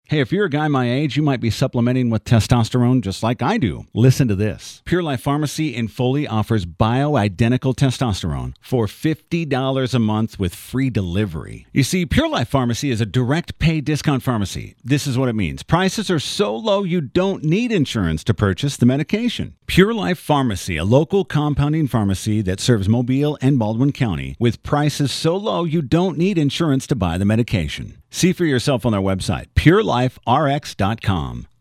Hey, if you're a guy my age, you might be supplementing with testosterone just like I do. Listen to this. Pure Life Pharmacy in Foley offers bioidentical testosterone for $50 a month with free delivery. You see, Pure Life Pharmacy is a direct pay discount pharmacy. This is what it means. Prices are so low you don't need insurance to purchase the medication. Pure Life Pharmacy, a local compounding pharmacy that serves Mobile and Baldwin County with prices so low you don't need insurance to buy the medication. See for yourself on their website, pureliferx.com.